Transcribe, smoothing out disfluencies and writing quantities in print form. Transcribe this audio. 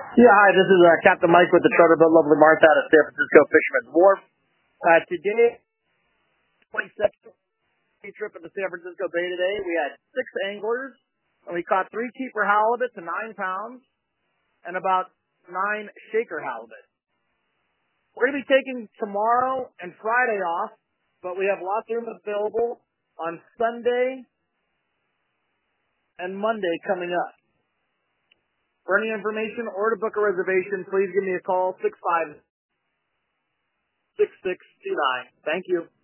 Yeah, hi, this is Captain Mike with the Charter Boat Lovely Martha out of San Francisco Fisherman's Wharf. Today, 22nd trip at the San Francisco Bay today. We had 6 anglers, and we caught 3 keeper halibut to 9 pounds and about 9 shaker halibut. We're going to be taking tomorrow and Friday off, but we have lots of room available on Sunday and Monday coming up. For any information or to book a reservation, please give me a call, 656-6629. Thank you.